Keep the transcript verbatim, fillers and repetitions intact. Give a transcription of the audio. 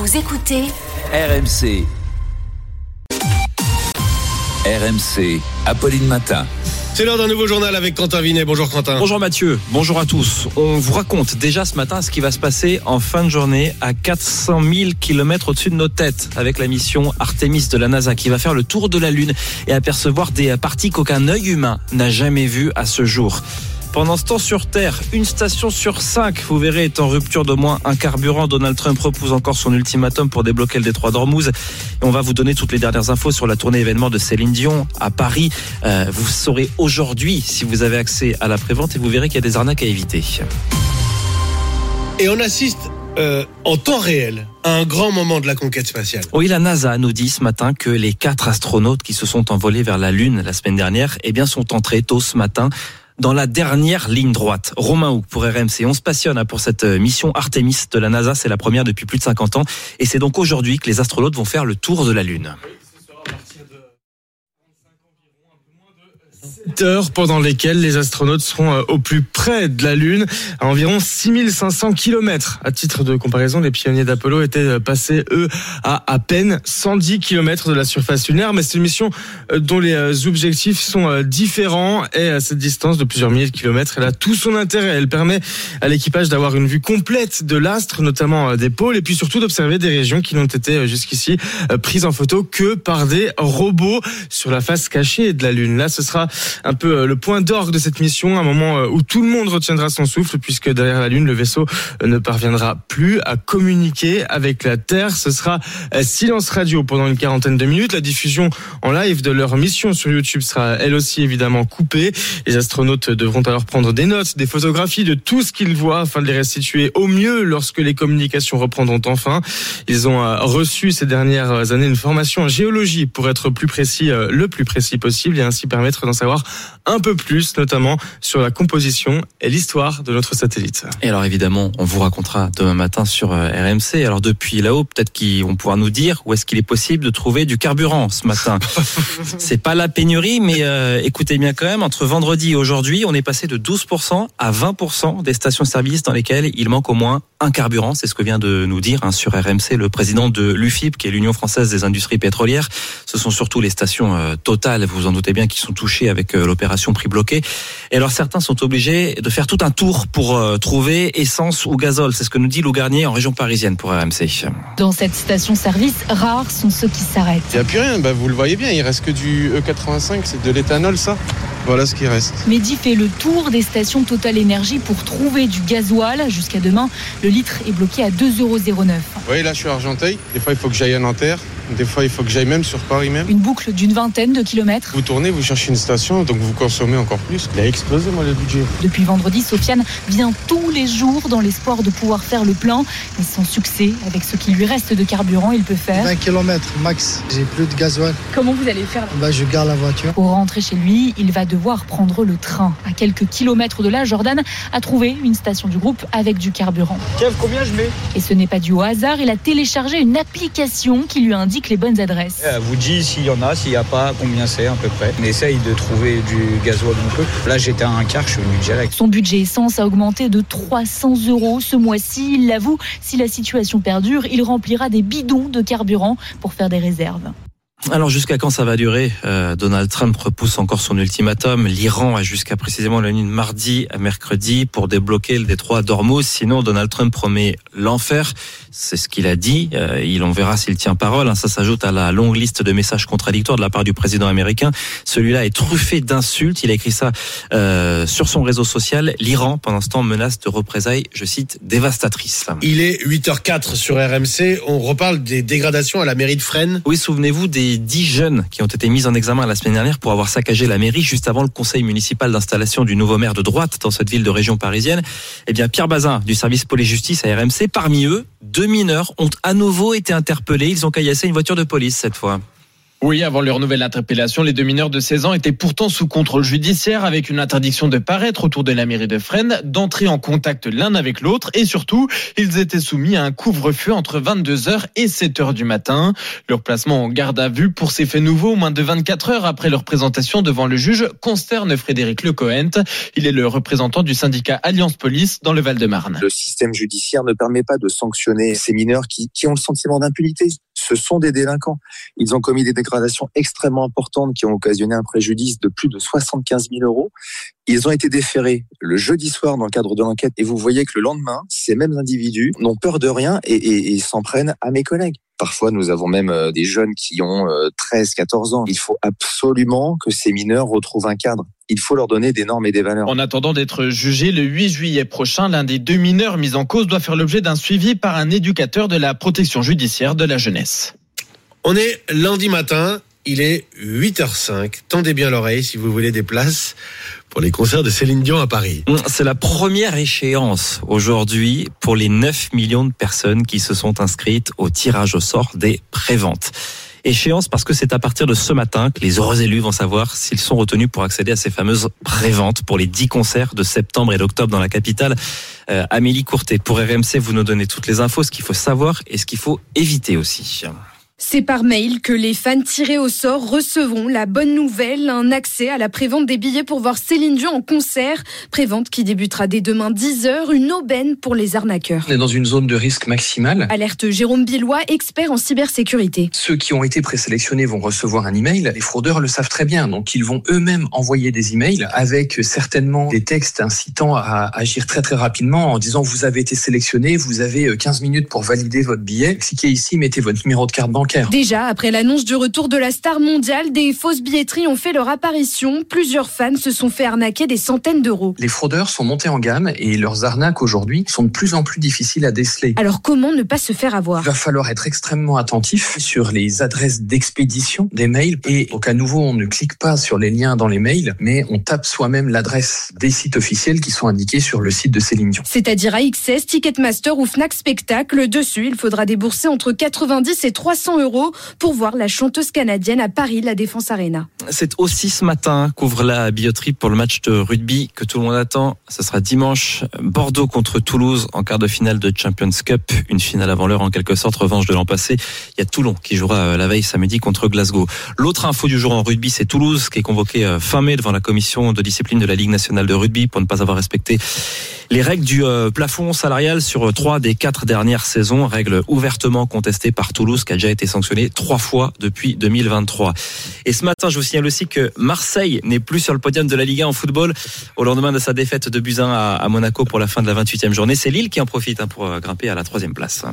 Vous écoutez R M C. R M C, Apolline Matin. C'est l'heure d'un nouveau journal avec Quentin Vinet. Bonjour Quentin. Bonjour Mathieu, bonjour à tous. On vous raconte déjà ce matin ce qui va se passer en fin de journée à quatre cent mille kilomètres au-dessus de nos têtes avec la mission Artemis de la NASA qui va faire le tour de la Lune et apercevoir des parties qu'aucun œil humain n'a jamais vues à ce jour. Pendant ce temps sur Terre, une station sur cinq, vous verrez, est en rupture d'au moins un carburant. Donald Trump repousse encore son ultimatum pour débloquer le détroit d'Ormuz. Et on va vous donner toutes les dernières infos sur la tournée événement de Céline Dion à Paris. Euh, vous saurez aujourd'hui si vous avez accès à la prévente et vous verrez qu'il y a des arnaques à éviter. Et on assiste euh, en temps réel à un grand moment de la conquête spatiale. Oui, la NASA nous dit ce matin que les quatre astronautes qui se sont envolés vers la Lune la semaine dernière, eh bien, sont entrés tôt ce matin dans la dernière ligne droite. Romain Houck pour R M C. On se passionne pour cette mission Artemis de la NASA. C'est la première depuis plus de cinquante ans. Et c'est donc aujourd'hui que les astronautes vont faire le tour de la Lune. sept heures pendant lesquelles les astronautes seront au plus près de la Lune, à environ six mille cinq cents kilomètres. À titre de comparaison, les pionniers d'Apollo étaient passés, eux, à à peine cent dix kilomètres de la surface lunaire. Mais c'est une mission dont les objectifs sont différents et à cette distance de plusieurs milliers de kilomètres, elle a tout son intérêt. Elle permet à l'équipage d'avoir une vue complète de l'astre, notamment des pôles, et puis surtout d'observer des régions qui n'ont été jusqu'ici prises en photo que par des robots sur la face cachée de la Lune. Là, ce sera un peu le point d'orgue de cette mission, un moment où tout le monde retiendra son souffle, puisque derrière la Lune, le vaisseau ne parviendra plus à communiquer avec la Terre. Ce sera silence radio pendant une quarantaine de minutes. La diffusion en live de leur mission sur YouTube sera elle aussi évidemment coupée. Les astronautes devront alors prendre des notes, des photographies de tout ce qu'ils voient afin de les restituer au mieux lorsque les communications reprendront enfin. Ils ont reçu ces dernières années une formation en géologie pour être plus précis, le plus précis possible, et ainsi permettre d'en savoir un peu plus, notamment sur la composition et l'histoire de notre satellite. Et alors évidemment, on vous racontera demain matin sur R M C. Alors depuis là-haut, peut-être qu'on pourra nous dire où est-ce qu'il est possible de trouver du carburant ce matin. C'est pas la pénurie, mais euh, écoutez bien quand même, entre vendredi et aujourd'hui, on est passé de douze pour cent à vingt pour cent des stations-service dans lesquelles il manque au moins un carburant. C'est ce que vient de nous dire hein, sur R M C le président de l'U F I P, qui est l'Union française des industries pétrolières. Ce sont surtout les stations euh, Total, vous vous en doutez bien, qui sont touchées avec euh, l'opération prix bloqué. Et alors certains sont obligés de faire tout un tour pour euh, trouver essence ou gazole. C'est ce que nous dit Lou Garnier en région parisienne pour R M C. Dans cette station-service, rares sont ceux qui s'arrêtent. Il n'y a plus rien, bah, vous le voyez bien, il reste que du E quatre-vingt-cinq, c'est de l'éthanol ça. Voilà ce qui reste. Mehdi fait le tour des stations Total Énergie pour trouver du gasoil. Jusqu'à demain, le litre est bloqué à deux euros zéro neuf. Vous voyez là, je suis à Argenteuil. Des fois, il faut que j'aille à Nanterre. Des fois, il faut que j'aille même sur Paris même. Une boucle d'une vingtaine de kilomètres. Vous tournez, vous cherchez une station, donc vous consommez encore plus. Il a explosé, moi, le budget. Depuis vendredi, Sofiane vient tous les jours dans l'espoir de pouvoir faire le plein. Mais sans succès, avec ce qui lui reste de carburant, il peut faire vingt kilomètres max. J'ai plus de gasoil. Comment vous allez faire là ? Bah, je garde la voiture. Pour rentrer chez lui, il va devoir prendre le train. À quelques kilomètres de là, Jordan a trouvé une station du groupe avec du carburant. Kev, combien je mets ? Et ce n'est pas du au hasard, il a téléchargé une application qui lui indique les bonnes adresses. Elle vous dit s'il y en a, s'il n'y a pas, combien c'est à peu près. On essaye de trouver du gasoil un peu. Là, j'étais à un quart, je suis venu direct. Son budget essence a augmenté de trois cents euros ce mois-ci. Il l'avoue, si la situation perdure, il remplira des bidons de carburant pour faire des réserves. Alors jusqu'à quand ça va durer ? euh, Donald Trump repousse encore son ultimatum. L'Iran a jusqu'à précisément la nuit de mardi à mercredi pour débloquer le détroit d'Ormuz. Sinon, Donald Trump promet l'enfer. C'est ce qu'il a dit. Euh, il en verra s'il tient parole. Hein. Ça s'ajoute à la longue liste de messages contradictoires de la part du président américain. Celui-là est truffé d'insultes. Il a écrit ça euh, sur son réseau social. L'Iran, pendant ce temps, menace de représailles, je cite, dévastatrices. Il est huit heures quatre sur R M C. On reparle des dégradations à la mairie de Fresnes. Oui, souvenez-vous des dix jeunes qui ont été mis en examen la semaine dernière pour avoir saccagé la mairie juste avant le conseil municipal d'installation du nouveau maire de droite dans cette ville de région parisienne. Eh bien, Pierre Bazin du service police-justice à R M C, parmi eux, deux mineurs ont à nouveau été interpellés. Ils ont caillassé une voiture de police cette fois. Oui, avant leur nouvelle interpellation, les deux mineurs de seize ans étaient pourtant sous contrôle judiciaire avec une interdiction de paraître autour de la mairie de Fresnes, d'entrer en contact l'un avec l'autre et surtout, ils étaient soumis à un couvre-feu entre vingt-deux heures et sept heures du matin. Leur placement en garde à vue pour ces faits nouveaux, moins de vingt-quatre heures après leur présentation devant le juge, consterne Frédéric Lecohent. Il est le représentant du syndicat Alliance Police dans le Val-de-Marne. Le système judiciaire ne permet pas de sanctionner ces mineurs qui, qui ont le sentiment d'impunité. Ce sont des délinquants. Ils ont commis des dégradations extrêmement importantes qui ont occasionné un préjudice de plus de soixante-quinze mille euros. Ils ont été déférés le jeudi soir dans le cadre de l'enquête et vous voyez que le lendemain, ces mêmes individus n'ont peur de rien et, et, et s'en prennent à mes collègues. Parfois, nous avons même des jeunes qui ont treize, quatorze ans. Il faut absolument que ces mineurs retrouvent un cadre. Il faut leur donner des normes et des valeurs. En attendant d'être jugé le huit juillet prochain, l'un des deux mineurs mis en cause doit faire l'objet d'un suivi par un éducateur de la protection judiciaire de la jeunesse. On est lundi matin, il est huit heures cinq. Tendez bien l'oreille si vous voulez des places pour les concerts de Céline Dion à Paris. C'est la première échéance aujourd'hui pour les neuf millions de personnes qui se sont inscrites au tirage au sort des préventes. Échéance parce que c'est à partir de ce matin que les heureux élus vont savoir s'ils sont retenus pour accéder à ces fameuses préventes pour les dix concerts de septembre et d'octobre dans la capitale. Euh, Amélie Courtet, pour R M C, vous nous donnez toutes les infos, ce qu'il faut savoir et ce qu'il faut éviter aussi. C'est par mail que les fans tirés au sort recevront la bonne nouvelle, un accès à la prévente des billets pour voir Céline Dion en concert. Prévente qui débutera dès demain dix heures, une aubaine pour les arnaqueurs. On est dans une zone de risque maximale. Alerte Jérôme Billois, expert en cybersécurité. Ceux qui ont été présélectionnés vont recevoir un email. Les fraudeurs le savent très bien, donc ils vont eux-mêmes envoyer des emails avec certainement des textes incitant à agir très très rapidement en disant vous avez été sélectionné, vous avez quinze minutes pour valider votre billet. Cliquez ici, mettez votre numéro de carte bancaire. Déjà, après l'annonce du retour de la star mondiale, des fausses billetteries ont fait leur apparition. Plusieurs fans se sont fait arnaquer des centaines d'euros. Les fraudeurs sont montés en gamme et leurs arnaques aujourd'hui sont de plus en plus difficiles à déceler. Alors comment ne pas se faire avoir ? Il va falloir être extrêmement attentif sur les adresses d'expédition des mails et au cas nouveau, on ne clique pas sur les liens dans les mails, mais on tape soi-même l'adresse des sites officiels qui sont indiqués sur le site de Céline Dion. C'est-à-dire A X S, Ticketmaster ou Fnac Spectacle. Dessus, il faudra débourser entre quatre-vingt-dix et trois cents euros pour voir la chanteuse canadienne à Paris, la Défense Arena. C'est aussi ce matin qu'ouvre la billetterie pour le match de rugby que tout le monde attend. Ce sera dimanche, Bordeaux contre Toulouse en quart de finale de Champions Cup. Une finale avant l'heure en quelque sorte, revanche de l'an passé. Il y a Toulon qui jouera la veille samedi contre Glasgow. L'autre info du jour en rugby, c'est Toulouse qui est convoqué fin mai devant la commission de discipline de la Ligue nationale de rugby pour ne pas avoir respecté les règles du plafond salarial sur trois des quatre dernières saisons. Règles ouvertement contestées par Toulouse qui a déjà été sanctionnée trois fois depuis deux mille vingt-trois. Et ce matin, je vous signale aussi que Marseille n'est plus sur le podium de la Ligue un en football au lendemain de sa défaite de buts un à Monaco pour la fin de la vingt-huitième journée. C'est Lille qui en profite pour grimper à la troisième place.